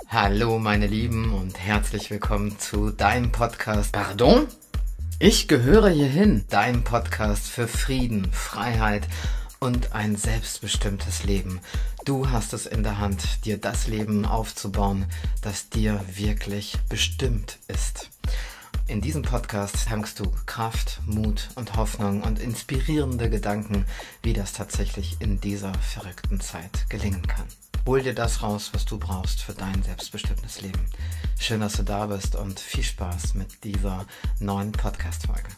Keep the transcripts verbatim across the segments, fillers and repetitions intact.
Hallo meine Lieben und herzlich willkommen zu deinem Podcast. Pardon? Ich gehöre hierhin. Dein Podcast für Frieden, Freiheit und ein selbstbestimmtes Leben. Du hast es in der Hand, dir das Leben aufzubauen, das dir wirklich bestimmt ist. In diesem Podcast tankst du Kraft, Mut und Hoffnung und inspirierende Gedanken, wie das tatsächlich in dieser verrückten Zeit gelingen kann. Hol dir das raus, was du brauchst für dein selbstbestimmtes Leben. Schön, dass du da bist und viel Spaß mit dieser neuen Podcast-Folge.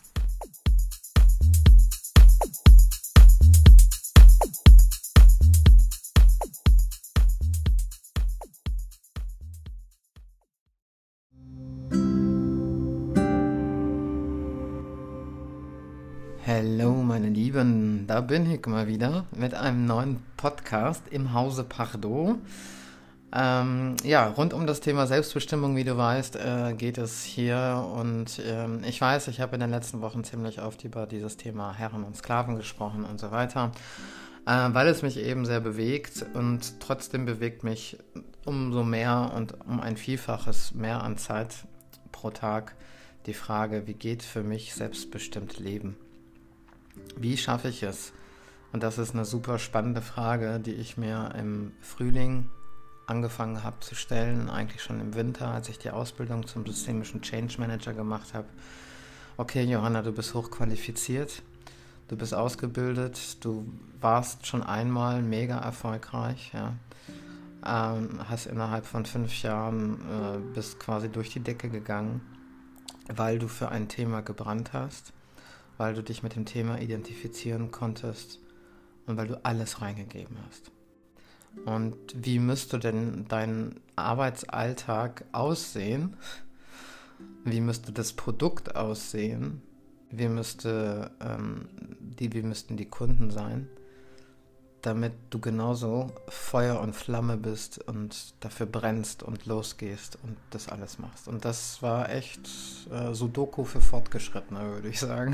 Hallo meine Lieben, da bin ich mal wieder mit einem neuen Podcast im Hause Pardon. Ähm, ja, rund um das Thema Selbstbestimmung, wie du weißt, äh, geht es hier und ähm, ich weiß, ich habe in den letzten Wochen ziemlich oft über dieses Thema Herren und Sklaven gesprochen und so weiter, äh, weil es mich eben sehr bewegt und trotzdem bewegt mich umso mehr und um ein Vielfaches mehr an Zeit pro Tag die Frage, wie geht für mich selbstbestimmt Leben? Wie schaffe ich es? Und das ist eine super spannende Frage, die ich mir im Frühling angefangen habe zu stellen, eigentlich schon im Winter, als ich die Ausbildung zum systemischen Change Manager gemacht habe. Okay, Johanna, du bist hochqualifiziert, du bist ausgebildet, du warst schon einmal mega erfolgreich, ja. Ähm, hast innerhalb von fünf Jahren äh, bist quasi durch die Decke gegangen, weil du für ein Thema gebrannt hast, weil du dich mit dem Thema identifizieren konntest und weil du alles reingegeben hast. Und wie müsste denn dein Arbeitsalltag aussehen? Wie müsste das Produkt aussehen? Wie, müsste, ähm, die, wie müssten die Kunden sein, damit du genauso Feuer und Flamme bist und dafür brennst und losgehst und das alles machst. Und das war echt äh, Sudoku für Fortgeschrittene, würde ich sagen.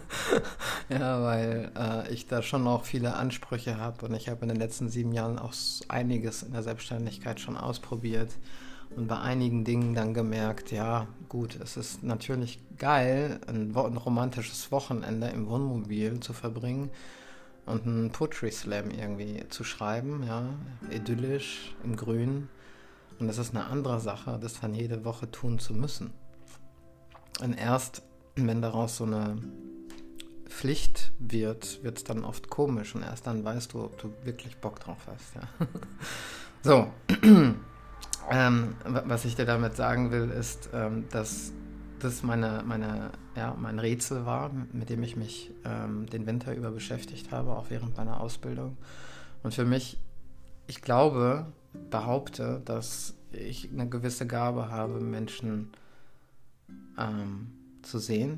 Ja, weil äh, ich da schon auch viele Ansprüche habe und ich habe in den letzten sieben Jahren auch einiges in der Selbstständigkeit schon ausprobiert und bei einigen Dingen dann gemerkt, ja gut, es ist natürlich geil, ein, ein romantisches Wochenende im Wohnmobil zu verbringen und einen Poetry Slam irgendwie zu schreiben, ja, idyllisch, im Grün. Und das ist eine andere Sache, das dann jede Woche tun zu müssen. Und erst, wenn daraus so eine Pflicht wird, wird es dann oft komisch und erst dann weißt du, ob du wirklich Bock drauf hast, ja. So, ähm, was ich dir damit sagen will, ist, ähm, dass das meine, meine, ja, mein Rätsel war, mit dem ich mich ähm, den Winter über beschäftigt habe, auch während meiner Ausbildung. Und für mich, ich glaube, behaupte, dass ich eine gewisse Gabe habe, Menschen ähm, zu sehen,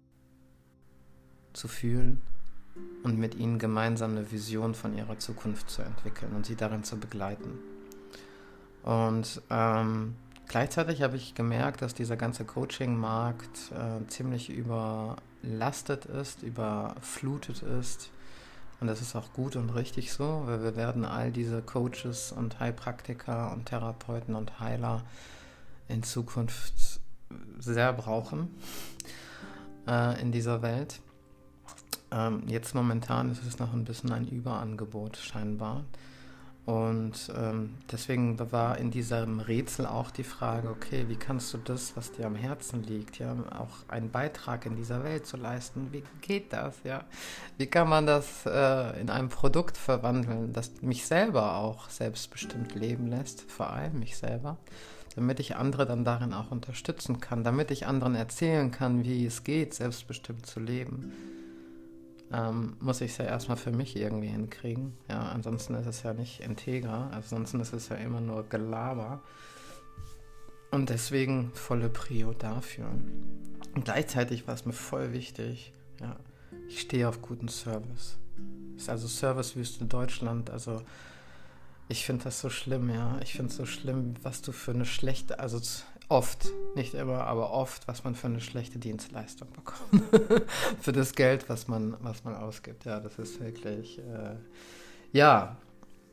zu fühlen und mit ihnen gemeinsam eine Vision von ihrer Zukunft zu entwickeln und sie darin zu begleiten. Und ähm, gleichzeitig habe ich gemerkt, dass dieser ganze Coaching-Markt äh, ziemlich überlastet ist, überflutet ist. Und das ist auch gut und richtig so, weil wir werden all diese Coaches und Heilpraktiker und Therapeuten und Heiler in Zukunft sehr brauchen äh, in dieser Welt. Ähm, jetzt momentan ist es noch ein bisschen ein Überangebot scheinbar. Und ähm, deswegen war in diesem Rätsel auch die Frage, okay, wie kannst du das, was dir am Herzen liegt, ja, auch einen Beitrag in dieser Welt zu leisten? Wie geht das, ja? Wie kann man das äh, in einem Produkt verwandeln, das mich selber auch selbstbestimmt leben lässt, vor allem mich selber, damit ich andere dann darin auch unterstützen kann, damit ich anderen erzählen kann, wie es geht, selbstbestimmt zu leben. Ähm, muss ich es ja erstmal für mich irgendwie hinkriegen. Ja, ansonsten ist es ja nicht integer, ansonsten ist es ja immer nur Gelaber. Und deswegen volle Prio dafür. Und gleichzeitig war es mir voll wichtig, ja, ich stehe auf guten Service. Das ist also Servicewüste Deutschland, also ich finde das so schlimm, ja. Ich finde es so schlimm, was du für eine schlechte, also oft, nicht immer, aber oft, was man für eine schlechte Dienstleistung bekommt. Für das Geld, was man, was man ausgibt. Ja, das ist wirklich, äh, ja.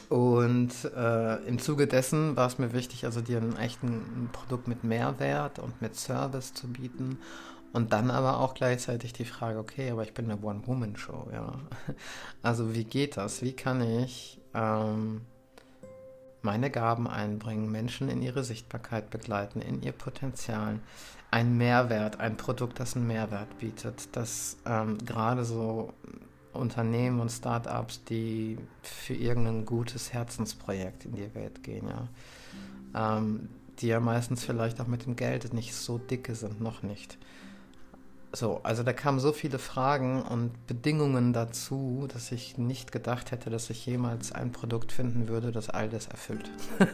Und äh, im Zuge dessen war es mir wichtig, also dir ein echten Produkt mit Mehrwert und mit Service zu bieten. Und dann aber auch gleichzeitig die Frage, okay, aber ich bin eine One-Woman-Show, ja. Also wie geht das? Wie kann ich ähm, meine Gaben einbringen, Menschen in ihre Sichtbarkeit begleiten, in ihr Potenzial, ein Mehrwert, ein Produkt, das einen Mehrwert bietet, das ähm, gerade so Unternehmen und Startups, die für irgendein gutes Herzensprojekt in die Welt gehen, ja, ähm, die ja meistens vielleicht auch mit dem Geld nicht so dicke sind, noch nicht. So, also da kamen so viele Fragen und Bedingungen dazu, dass ich nicht gedacht hätte, dass ich jemals ein Produkt finden würde, das all das erfüllt.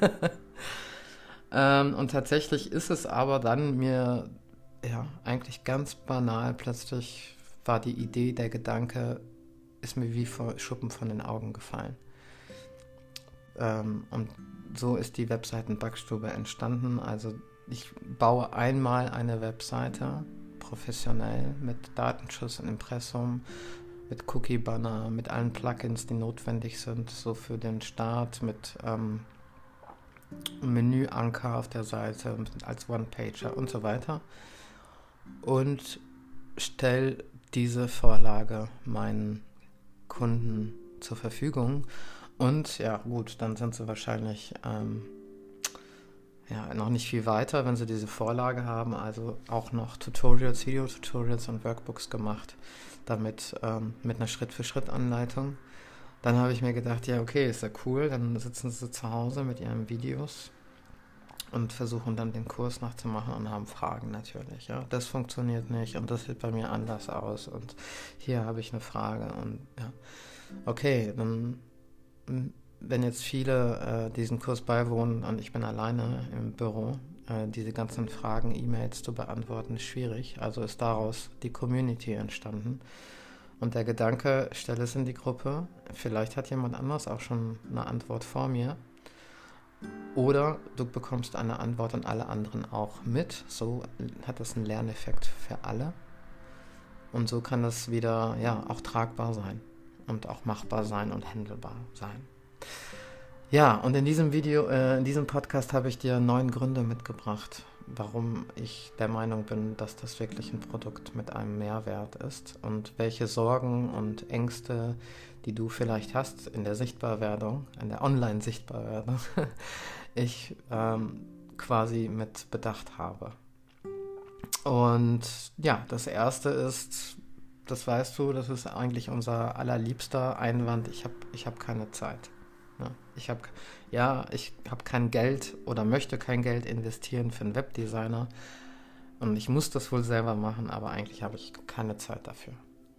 ähm, und tatsächlich ist es aber dann mir, ja, eigentlich ganz banal, plötzlich war die Idee, der Gedanke, ist mir wie vor Schuppen von den Augen gefallen. Ähm, und so ist die Webseitenbackstube entstanden. Also ich baue einmal eine Webseite, professionell, mit Datenschutz und Impressum, mit Cookie-Banner, mit allen Plugins, die notwendig sind, so für den Start, mit ähm, Menüanker auf der Seite, als One-Pager und so weiter. Und stelle diese Vorlage meinen Kunden zur Verfügung. Und ja, gut, dann sind sie wahrscheinlich ähm, ja, noch nicht viel weiter, wenn sie diese Vorlage haben, also auch noch Tutorials, Video-Tutorials und Workbooks gemacht, damit ähm, mit einer Schritt-für-Schritt-Anleitung. Dann habe ich mir gedacht, ja, okay, ist ja cool, dann sitzen sie zu Hause mit ihren Videos und versuchen dann den Kurs nachzumachen und haben Fragen natürlich. Ja, das funktioniert nicht und das sieht bei mir anders aus und hier habe ich eine Frage und ja, okay, dann wenn jetzt viele äh, diesen Kurs beiwohnen und ich bin alleine im Büro, äh, diese ganzen Fragen, E-Mails zu beantworten, ist schwierig. Also ist daraus die Community entstanden. Und der Gedanke, stelle es in die Gruppe, vielleicht hat jemand anders auch schon eine Antwort vor mir. Oder du bekommst eine Antwort und alle anderen auch mit. So hat das einen Lerneffekt für alle. Und so kann das wieder, ja, auch tragbar sein und auch machbar sein und handelbar sein. Ja, und in diesem Video, äh, in diesem Podcast habe ich dir neun Gründe mitgebracht, warum ich der Meinung bin, dass das wirklich ein Produkt mit einem Mehrwert ist und welche Sorgen und Ängste, die du vielleicht hast in der Sichtbarwerdung, in der Online-Sichtbarwerdung, ich ähm, quasi mit bedacht habe. Und ja, das erste ist, das weißt du, das ist eigentlich unser allerliebster Einwand, ich habe ich hab keine Zeit. Ja, ich habe ja, ich habe kein Geld oder möchte kein Geld investieren für einen Webdesigner und ich muss das wohl selber machen, aber eigentlich habe ich keine Zeit dafür.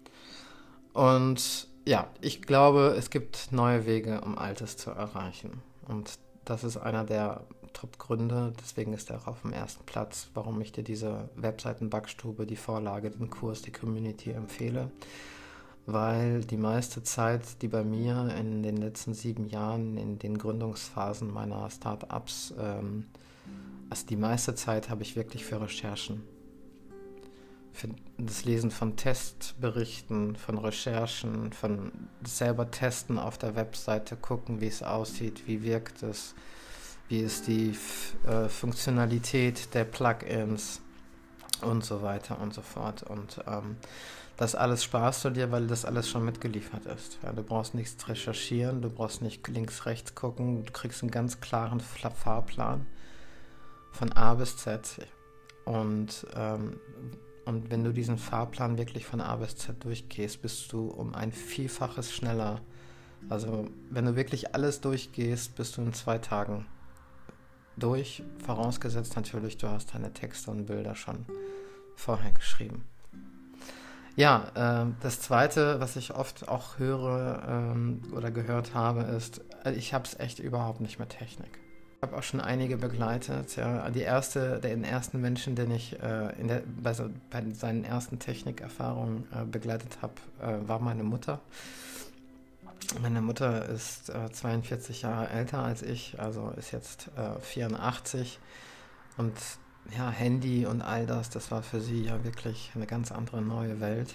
Und ja, ich glaube, es gibt neue Wege, um Altes zu erreichen. Und das ist einer der Top-Gründe, deswegen ist er auch auf dem ersten Platz, warum ich dir diese Webseitenbackstube, die Vorlage, den Kurs, die Community empfehle. Weil die meiste Zeit, die bei mir in den letzten sieben Jahren, in den Gründungsphasen meiner Startups, ähm, also die meiste Zeit habe ich wirklich für Recherchen, für das Lesen von Testberichten, von Recherchen, von selber testen auf der Webseite, gucken, wie es aussieht, wie wirkt es, wie ist die F- äh, Funktionalität der Plugins und so weiter und so fort. Und ähm, das alles sparst du dir, weil das alles schon mitgeliefert ist. Ja, du brauchst nichts recherchieren, du brauchst nicht links, rechts gucken, du kriegst einen ganz klaren Fahrplan von A bis Z. Und, ähm, und wenn du diesen Fahrplan wirklich von A bis Z durchgehst, bist du um ein Vielfaches schneller. Also wenn du wirklich alles durchgehst, bist du in zwei Tagen durch, vorausgesetzt natürlich, du hast deine Texte und Bilder schon vorher geschrieben. Ja, äh, das Zweite, was ich oft auch höre ähm, oder gehört habe, ist, ich habe es echt überhaupt nicht mit Technik. Ich habe auch schon einige begleitet. Ja. Die erste, den ersten Menschen, den ich äh, in der, bei, so, bei seinen ersten Technikerfahrungen äh, begleitet habe, äh, war meine Mutter. Meine Mutter ist äh, zweiundvierzig Jahre älter als ich, also ist jetzt äh, vierundachtzig und ja, Handy und all das, das war für sie ja wirklich eine ganz andere neue Welt.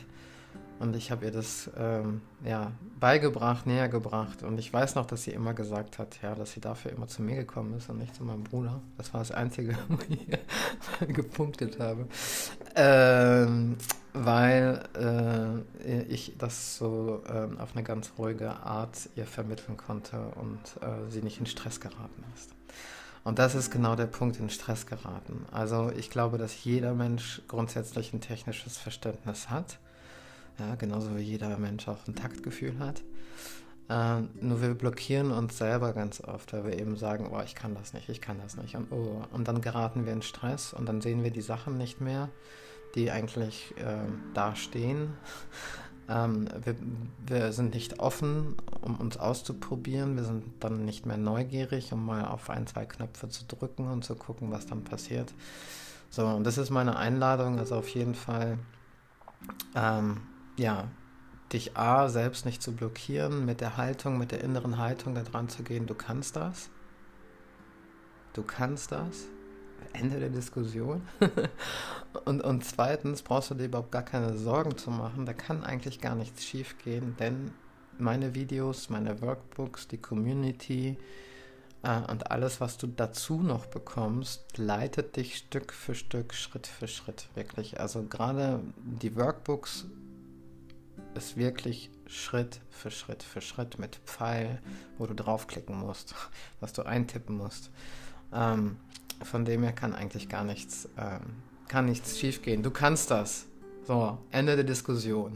Und ich habe ihr das ähm, ja, beigebracht, näher gebracht. Und ich weiß noch, dass sie immer gesagt hat, ja, dass sie dafür immer zu mir gekommen ist und nicht zu meinem Bruder. Das war das Einzige, wo ich gepunktet habe. Ähm, weil äh, ich das so äh, auf eine ganz ruhige Art ihr vermitteln konnte und äh, sie nicht in Stress geraten ist. Und das ist genau der Punkt, in Stress geraten. Also ich glaube, dass jeder Mensch grundsätzlich ein technisches Verständnis hat. Ja, genauso wie jeder Mensch auch ein Taktgefühl hat. Äh, nur wir blockieren uns selber ganz oft, weil wir eben sagen, oh, ich kann das nicht, ich kann das nicht. Und, oh, und dann geraten wir in Stress und dann sehen wir die Sachen nicht mehr, die eigentlich äh, da stehen. Ähm, wir, wir sind nicht offen, um uns auszuprobieren. Wir sind dann nicht mehr neugierig, um mal auf ein, zwei Knöpfe zu drücken und zu gucken, was dann passiert. So, und das ist meine Einladung, also auf jeden Fall ähm, ja, dich A, selbst nicht zu blockieren, mit der Haltung, mit der inneren Haltung da dran zu gehen, du kannst das. Du kannst das. Ende der Diskussion. und, und zweitens brauchst du dir überhaupt gar keine Sorgen zu machen, da kann eigentlich gar nichts schief gehen, denn meine Videos, meine Workbooks, die Community äh, und alles, was du dazu noch bekommst, leitet dich Stück für Stück, Schritt für Schritt, wirklich. Also gerade die Workbooks ist wirklich Schritt für Schritt für Schritt mit Pfeil, wo du draufklicken musst, was du eintippen musst. Ähm, von dem her kann eigentlich gar nichts, ähm, kann nichts schief gehen. Du kannst das. So, Ende der Diskussion.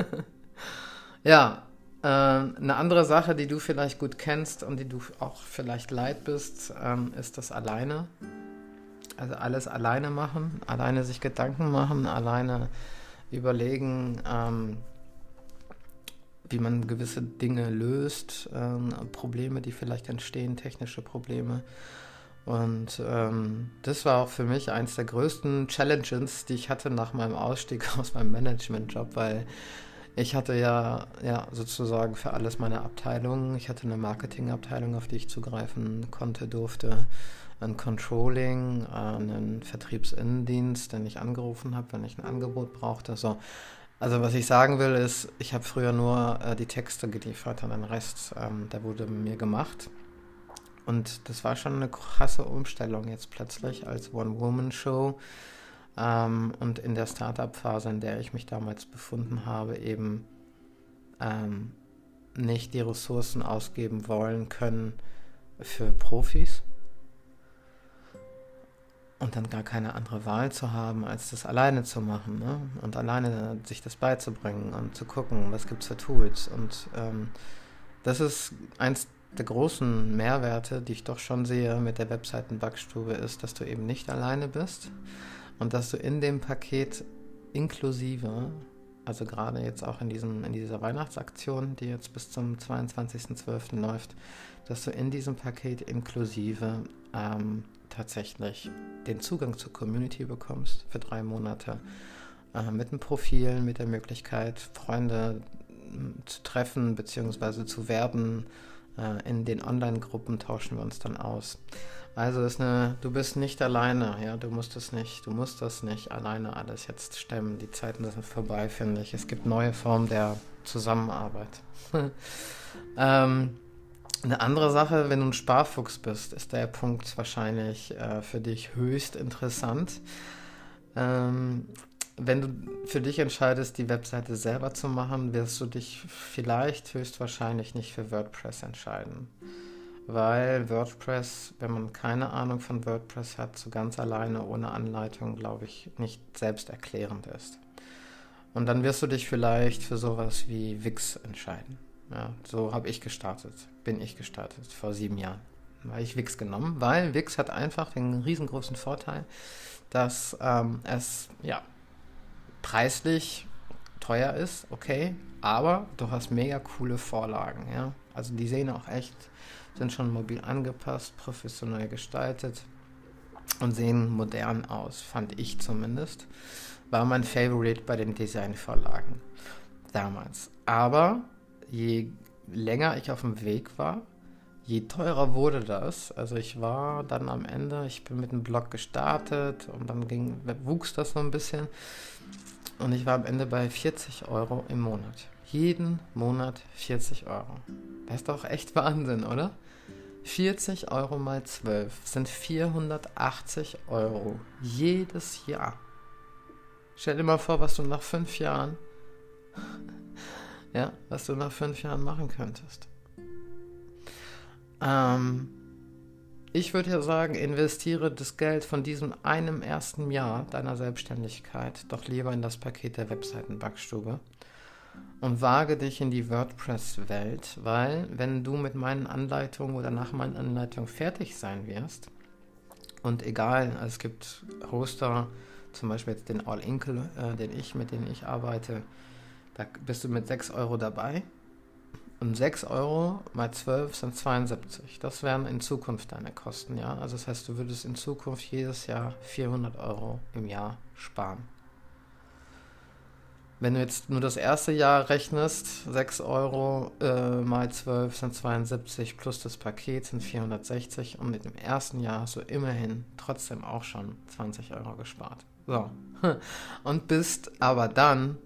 Ja, äh, eine andere Sache, die du vielleicht gut kennst und die du auch vielleicht leid bist, ähm, ist das alleine. Also alles alleine machen, alleine sich Gedanken machen, alleine überlegen, ähm, wie man gewisse Dinge löst, ähm, Probleme, die vielleicht entstehen, technische Probleme. Und ähm, das war auch für mich eins der größten Challenges, die ich hatte nach meinem Ausstieg aus meinem Management-Job, weil ich hatte ja, ja sozusagen für alles meine Abteilungen. Ich hatte eine Marketingabteilung, auf die ich zugreifen konnte, durfte, ein Controlling, einen Vertriebsinnendienst, den ich angerufen habe, wenn ich ein Angebot brauchte. So. Also was ich sagen will ist, ich habe früher nur äh, die Texte geliefert und den Rest, ähm, der wurde mir gemacht. Und das war schon eine krasse Umstellung jetzt plötzlich als One-Woman-Show ähm, und in der Startup-Phase, in der ich mich damals befunden habe, eben ähm, nicht die Ressourcen ausgeben wollen können für Profis und dann gar keine andere Wahl zu haben, als das alleine zu machen, ne? Und alleine sich das beizubringen und zu gucken, was gibt es für Tools. Und ähm, das ist eins der großen Mehrwerte, die ich doch schon sehe mit der Webseitenbackstube, ist, dass du eben nicht alleine bist und dass du in dem Paket inklusive, also gerade jetzt auch in, diesen, in dieser Weihnachtsaktion, die jetzt bis zum zweiundzwanzigsten zwölften läuft, dass du in diesem Paket inklusive ähm, tatsächlich den Zugang zur Community bekommst für drei Monate äh, mit einem Profil, mit der Möglichkeit, Freunde äh, zu treffen bzw. zu werben. Äh, in den Online-Gruppen tauschen wir uns dann aus. Also ist eine, du bist nicht alleine, ja, du musst es nicht, du musst das nicht alleine alles jetzt stemmen. Die Zeiten sind vorbei, finde ich. Es gibt neue Formen der Zusammenarbeit. ähm, Eine andere Sache, wenn du ein Sparfuchs bist, ist der Punkt wahrscheinlich äh, für dich höchst interessant. Ähm, wenn du für dich entscheidest, die Webseite selber zu machen, wirst du dich vielleicht höchstwahrscheinlich nicht für WordPress entscheiden. Weil WordPress, wenn man keine Ahnung von WordPress hat, so ganz alleine ohne Anleitung, glaube ich, nicht selbsterklärend ist. Und dann wirst du dich vielleicht für sowas wie Wix entscheiden. Ja, so habe ich gestartet, bin ich gestartet vor sieben Jahren. Da habe ich Wix genommen, weil Wix hat einfach den riesengroßen Vorteil, dass ähm, es ja preislich teuer ist, okay, aber du hast mega coole Vorlagen, ja. Also die sehen auch echt, sind schon mobil angepasst, professionell gestaltet und sehen modern aus, fand ich zumindest. War mein Favorite bei den Designvorlagen damals. Aber je länger ich auf dem Weg war, je teurer wurde das. Also ich war dann am Ende, ich bin mit einem Blog gestartet und dann ging, wuchs das so ein bisschen. Und ich war am Ende bei vierzig Euro im Monat. Jeden Monat vierzig Euro. Das ist doch echt Wahnsinn, oder? vierzig Euro mal zwölf sind vierhundertachtzig Euro jedes Jahr. Stell dir mal vor, was du nach fünf Jahren, ja, was du nach fünf Jahren machen könntest. Ähm, ich würde ja sagen, investiere das Geld von diesem einem ersten Jahr deiner Selbstständigkeit doch lieber in das Paket der Webseitenbackstube und wage dich in die WordPress-Welt, weil wenn du mit meinen Anleitungen oder nach meinen Anleitungen fertig sein wirst, und egal, also es gibt Hoster, zum Beispiel jetzt den All-Inkle, äh, den ich, mit denen ich arbeite, da bist du mit sechs Euro dabei. Und sechs Euro mal zwölf sind zweiundsiebzig. Das wären in Zukunft deine Kosten, ja. Also das heißt, du würdest in Zukunft jedes Jahr vierhundert Euro im Jahr sparen. Wenn du jetzt nur das erste Jahr rechnest, sechs Euro äh, mal zwölf sind zweiundsiebzig, plus das Paket sind vierhundertsechzig und mit dem ersten Jahr hast du immerhin trotzdem auch schon zwanzig Euro gespart. So. Und bist aber dann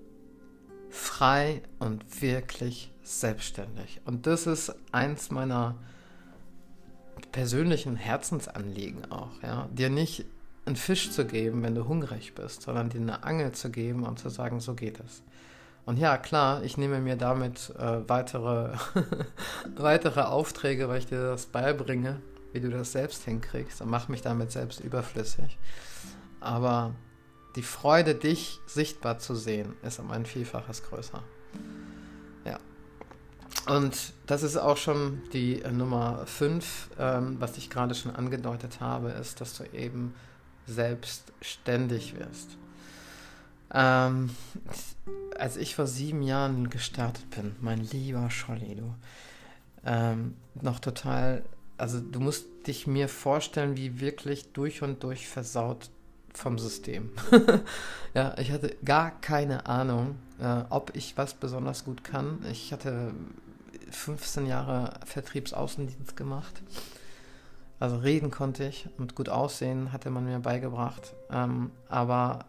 frei und wirklich selbstständig. Und das ist eins meiner persönlichen Herzensanliegen auch, ja, dir nicht einen Fisch zu geben, wenn du hungrig bist, sondern dir eine Angel zu geben und zu sagen, so geht es. Und ja, klar, ich nehme mir damit äh, weitere, weitere Aufträge, weil ich dir das beibringe, wie du das selbst hinkriegst und mache mich damit selbst überflüssig. Aber die Freude, dich sichtbar zu sehen, ist um ein Vielfaches größer. Ja. Und das ist auch schon die äh, Nummer fünf, ähm, was ich gerade schon angedeutet habe, ist, dass du eben selbstständig wirst. Ähm, als ich vor sieben Jahren gestartet bin, mein lieber Scholli, du, ähm, noch total, also du musst dich mir vorstellen, wie wirklich durch und durch versaut vom System. Ja, ich hatte gar keine Ahnung, äh, ob ich was besonders gut kann. Ich hatte fünfzehn Jahre Vertriebsaußendienst gemacht. Also reden konnte ich und gut aussehen hatte man mir beigebracht. Ähm, aber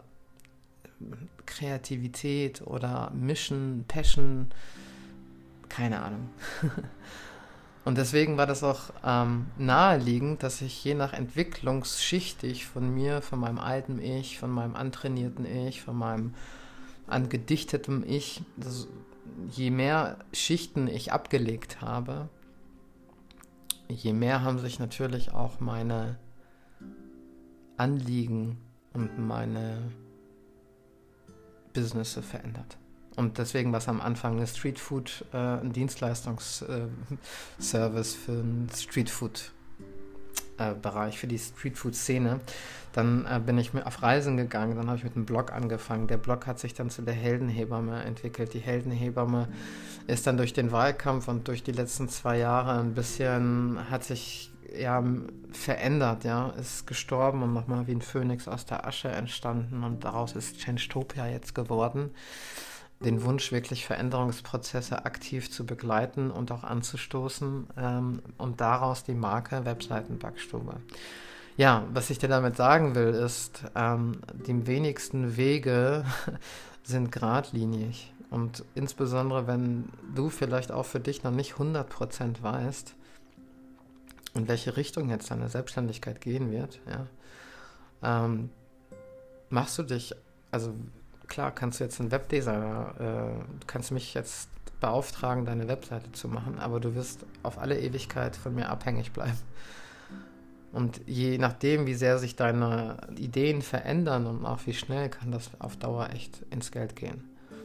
Kreativität oder Mission, Passion, keine Ahnung. Und deswegen war das auch ähm, naheliegend, dass ich je nach entwicklungsschichtig von mir, von meinem alten Ich, von meinem antrainierten Ich, von meinem angedichteten Ich, das, je mehr Schichten ich abgelegt habe, je mehr haben sich natürlich auch meine Anliegen und meine Businesses verändert. Und deswegen war es am Anfang eine Streetfood, äh, ein Dienstleistungsservice äh, für den Streetfood-Bereich, äh, für die Streetfood-Szene. Dann äh, bin ich auf Reisen gegangen, dann habe ich mit einem Blog angefangen. Der Blog hat sich dann zu der Heldenhebamme entwickelt. Die Heldenhebamme ist dann durch den Wahlkampf und durch die letzten zwei Jahre ein bisschen, hat sich ja verändert, ja, ist gestorben und nochmal wie ein Phönix aus der Asche entstanden und daraus ist Changtopia jetzt geworden. Den Wunsch, wirklich Veränderungsprozesse aktiv zu begleiten und auch anzustoßen ähm, und daraus die Marke Webseitenbackstube. Ja, was ich dir damit sagen will, ist, ähm, die wenigsten Wege sind geradlinig und insbesondere, wenn du vielleicht auch für dich noch nicht hundert Prozent weißt, in welche Richtung jetzt deine Selbstständigkeit gehen wird, ja, ähm, machst du dich, also klar, kannst du jetzt einen Webdesigner, äh, du kannst mich jetzt beauftragen, deine Webseite zu machen, aber du wirst auf alle Ewigkeit von mir abhängig bleiben. Und je nachdem, wie sehr sich deine Ideen verändern und auch wie schnell, kann das auf Dauer echt ins Geld gehen.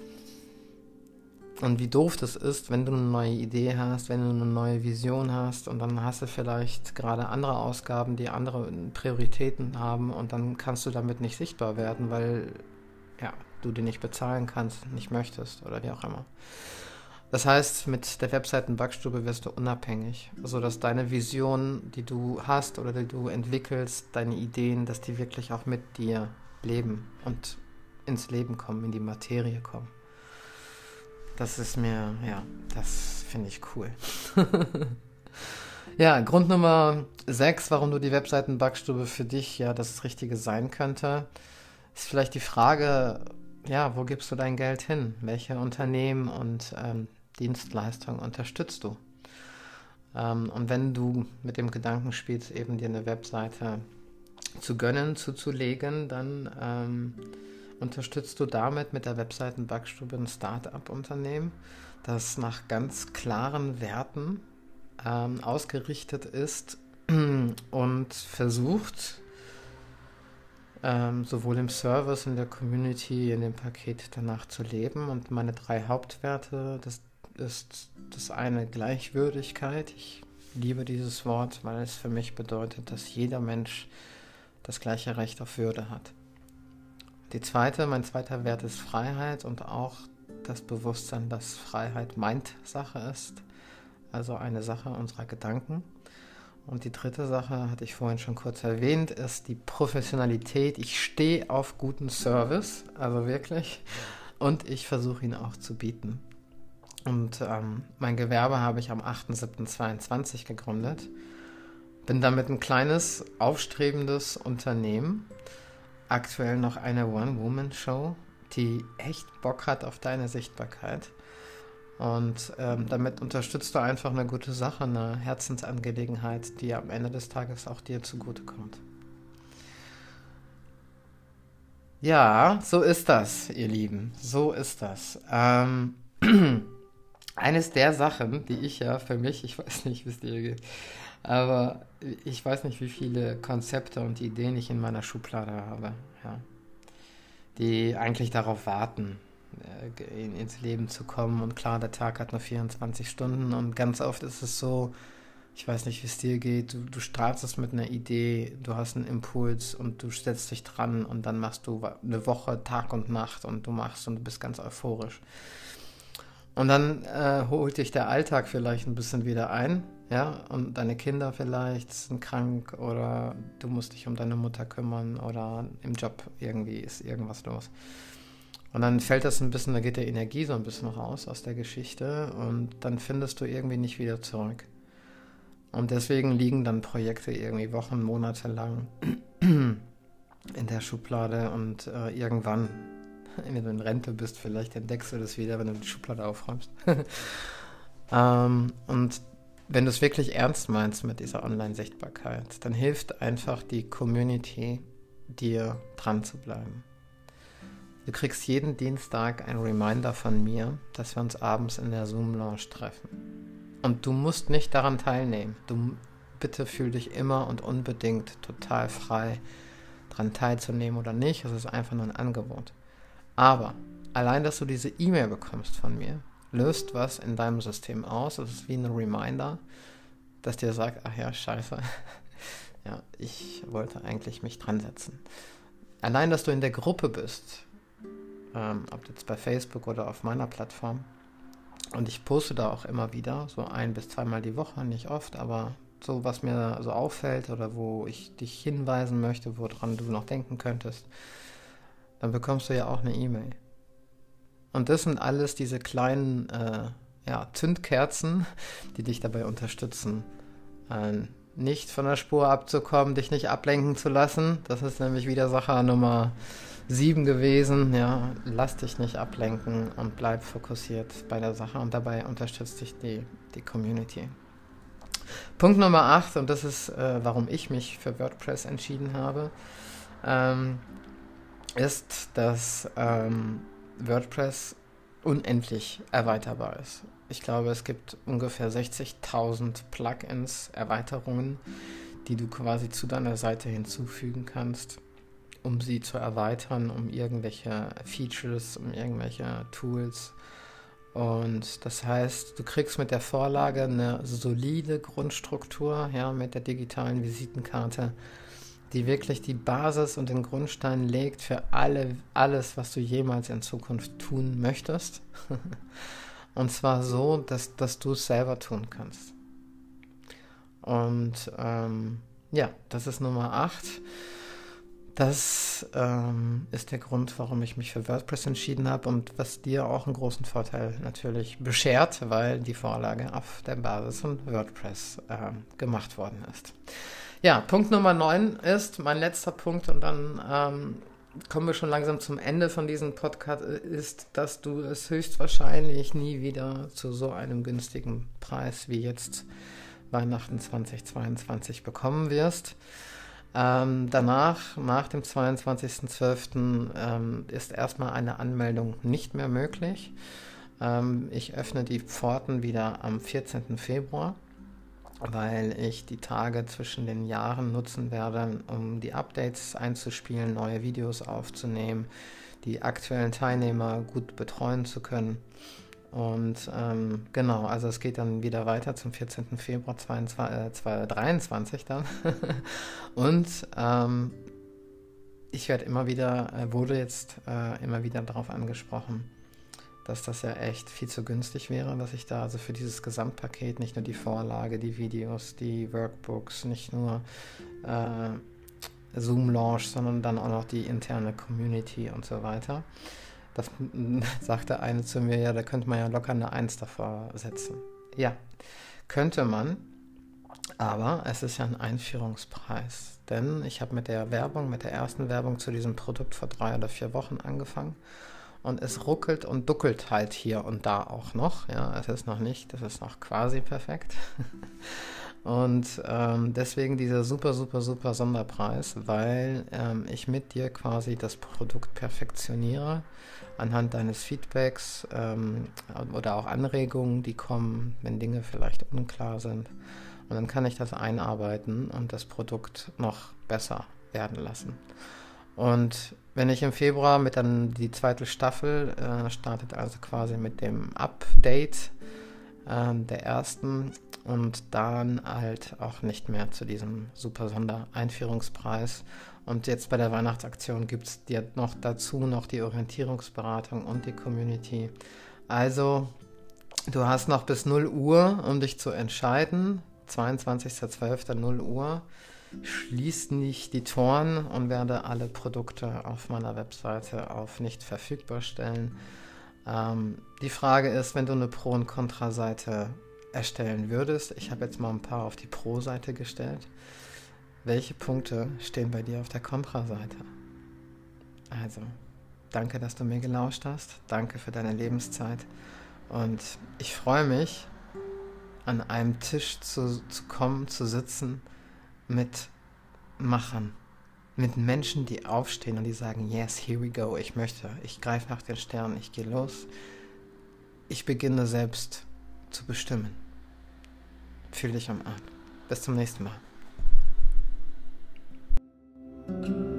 Und wie doof das ist, wenn du eine neue Idee hast, wenn du eine neue Vision hast und dann hast du vielleicht gerade andere Ausgaben, die andere Prioritäten haben und dann kannst du damit nicht sichtbar werden, weil ja, du die nicht bezahlen kannst, nicht möchtest oder wie auch immer. Das heißt, mit der Webseitenbackstube wirst du unabhängig, sodass deine Vision, die du hast oder die du entwickelst, deine Ideen, dass die wirklich auch mit dir leben und ins Leben kommen, in die Materie kommen. Das ist mir, ja, das finde ich cool. Ja, Grund Nummer sechs, warum du die Webseitenbackstube für dich ja das Richtige sein könnte, ist vielleicht die Frage, ja, wo gibst du dein Geld hin? Welche Unternehmen und ähm, Dienstleistungen unterstützt du? Ähm, und wenn du mit dem Gedanken spielst, eben dir eine Webseite zu gönnen, zuzulegen, dann ähm, unterstützt du damit mit der Webseitenbackstube ein Start-up-Unternehmen, das nach ganz klaren Werten ähm, ausgerichtet ist und versucht, ähm, sowohl im Service, in der Community, in dem Paket danach zu leben. Und meine drei Hauptwerte, das ist das eine Gleichwürdigkeit. Ich liebe dieses Wort, weil es für mich bedeutet, dass jeder Mensch das gleiche Recht auf Würde hat. Die zweite, mein zweiter Wert ist Freiheit und auch das Bewusstsein, dass Freiheit Mind-Sache ist, also eine Sache unserer Gedanken. Und die dritte Sache, hatte ich vorhin schon kurz erwähnt, ist die Professionalität. Ich stehe auf guten Service, also wirklich, und ich versuche ihn auch zu bieten. Und ähm, mein Gewerbe habe ich am achter siebter zweiundzwanzig gegründet. Bin damit ein kleines, aufstrebendes Unternehmen. Aktuell noch eine One-Woman-Show, die echt Bock hat auf deine Sichtbarkeit. Und ähm, damit unterstützt du einfach eine gute Sache, eine Herzensangelegenheit, die am Ende des Tages auch dir zugutekommt. Ja, so ist das, ihr Lieben. So ist das. Ähm, eines der Sachen, die ich ja für mich, ich weiß nicht, wie es dir geht, aber ich weiß nicht, wie viele Konzepte und Ideen ich in meiner Schublade habe, ja, die eigentlich darauf warten, äh, ins Leben zu kommen. Und klar, der Tag hat nur vierundzwanzig Stunden und ganz oft ist es so, ich weiß nicht, wie es dir geht, du, du startest mit einer Idee, du hast einen Impuls und du setzt dich dran und dann machst du eine Woche Tag und Nacht und du machst und du bist ganz euphorisch. Und dann äh, holt dich der Alltag vielleicht ein bisschen wieder ein, ja, und deine Kinder vielleicht sind krank oder du musst dich um deine Mutter kümmern oder im Job irgendwie ist irgendwas los. Und dann fällt das ein bisschen, da geht die Energie so ein bisschen raus aus der Geschichte und dann findest du irgendwie nicht wieder zurück. Und deswegen liegen dann Projekte irgendwie Wochen, Monate lang in der Schublade und äh, irgendwann, wenn du in Rente bist, vielleicht entdeckst du das wieder, wenn du die Schublade aufräumst. ähm, und wenn du es wirklich ernst meinst mit dieser Online-Sichtbarkeit, dann hilft einfach die Community, dir dran zu bleiben. Du kriegst jeden Dienstag ein Reminder von mir, dass wir uns abends in der Zoom-Lounge treffen. Und du musst nicht daran teilnehmen. Du bitte fühl dich immer und unbedingt total frei, daran teilzunehmen oder nicht. Es ist einfach nur ein Angebot. Aber allein, dass du diese E-Mail bekommst von mir, löst was in deinem System aus. Es ist wie ein Reminder, das dir sagt, ach ja, scheiße, ja, ich wollte eigentlich mich dran setzen. Allein, dass du in der Gruppe bist, ähm, ob jetzt bei Facebook oder auf meiner Plattform, und ich poste da auch immer wieder, so ein- bis zweimal die Woche, nicht oft, aber so, was mir so auffällt oder wo ich dich hinweisen möchte, woran du noch denken könntest, dann bekommst du ja auch eine E-Mail. Und das sind alles diese kleinen äh, ja, Zündkerzen, die dich dabei unterstützen, äh, nicht von der Spur abzukommen, dich nicht ablenken zu lassen. Das ist nämlich wieder Sache Nummer sieben gewesen. Ja, lass dich nicht ablenken und bleib fokussiert bei der Sache. Und dabei unterstützt dich die, die Community. Punkt Nummer acht, und das ist, äh, warum ich mich für WordPress entschieden habe, ähm, ist, dass ähm, WordPress unendlich erweiterbar ist. Ich glaube, es gibt ungefähr sechzigtausend Plugins, Erweiterungen, die du quasi zu deiner Seite hinzufügen kannst, um sie zu erweitern, um irgendwelche Features, um irgendwelche Tools. Und das heißt, du kriegst mit der Vorlage eine solide Grundstruktur, ja, mit der digitalen Visitenkarte, die wirklich die Basis und den Grundstein legt für alle, alles, was du jemals in Zukunft tun möchtest. Und zwar so, dass, dass du es selber tun kannst. Und ähm, ja, das ist Nummer acht. Das ähm, ist der Grund, warum ich mich für WordPress entschieden habe und was dir auch einen großen Vorteil natürlich beschert, weil die Vorlage auf der Basis von WordPress ähm, gemacht worden ist. Ja, Punkt Nummer neun ist mein letzter Punkt und dann ähm, kommen wir schon langsam zum Ende von diesem Podcast, ist, dass du es höchstwahrscheinlich nie wieder zu so einem günstigen Preis wie jetzt Weihnachten zweitausendzweiundzwanzig bekommen wirst. Ähm, danach, nach dem zweiundzwanzigsten zwölften Ähm, ist erstmal eine Anmeldung nicht mehr möglich. Ähm, ich öffne die Pforten wieder am vierzehnten Februar, weil ich die Tage zwischen den Jahren nutzen werde, um die Updates einzuspielen, neue Videos aufzunehmen, die aktuellen Teilnehmer gut betreuen zu können. Und ähm, genau, also es geht dann wieder weiter zum vierzehnten Februar zweitausenddreiundzwanzig dann. Und ähm, ich werde immer wieder, äh, wurde jetzt äh, immer wieder darauf angesprochen, dass das ja echt viel zu günstig wäre, was ich da also für dieses Gesamtpaket, nicht nur die Vorlage, die Videos, die Workbooks, nicht nur äh, Zoom-Launch, sondern dann auch noch die interne Community und so weiter. Das sagte eine zu mir, ja, da könnte man ja locker eine Eins davor setzen. Ja, könnte man, aber es ist ja ein Einführungspreis. Denn ich habe mit der Werbung, mit der ersten Werbung zu diesem Produkt vor drei oder vier Wochen angefangen. Und es ruckelt und duckelt halt hier und da auch noch. Ja, es ist noch nicht, das ist noch quasi perfekt. Und ähm, deswegen dieser super, super, super Sonderpreis, weil ähm, ich mit dir quasi das Produkt perfektioniere anhand deines Feedbacks ähm, oder auch Anregungen, die kommen, wenn Dinge vielleicht unklar sind. Und dann kann ich das einarbeiten und das Produkt noch besser werden lassen. Und wenn ich im Februar mit dann die zweite Staffel äh, startet, also quasi mit dem Update äh, der ersten und dann halt auch nicht mehr zu diesem super Sondereinführungspreis. Und jetzt bei der Weihnachtsaktion gibt es dir noch dazu noch die Orientierungsberatung und die Community. Also du hast noch bis null Uhr, um dich zu entscheiden. zweiundzwanzigster zwölfter null Uhr. Schließ nicht die Toren und werde alle Produkte auf meiner Webseite auf nicht verfügbar stellen. Ähm, die Frage ist, wenn du eine Pro- und Kontra-Seite erstellen würdest, ich habe jetzt mal ein paar auf die Pro-Seite gestellt, welche Punkte stehen bei dir auf der Kontra-Seite? Also, danke, dass du mir gelauscht hast, danke für deine Lebenszeit und ich freue mich, an einem Tisch zu, zu kommen, zu sitzen, mit Machern, mit Menschen, die aufstehen und die sagen, yes, here we go, ich möchte, ich greife nach den Sternen, ich gehe los, ich beginne selbst zu bestimmen. Fühl dich am Arm. Bis zum nächsten Mal.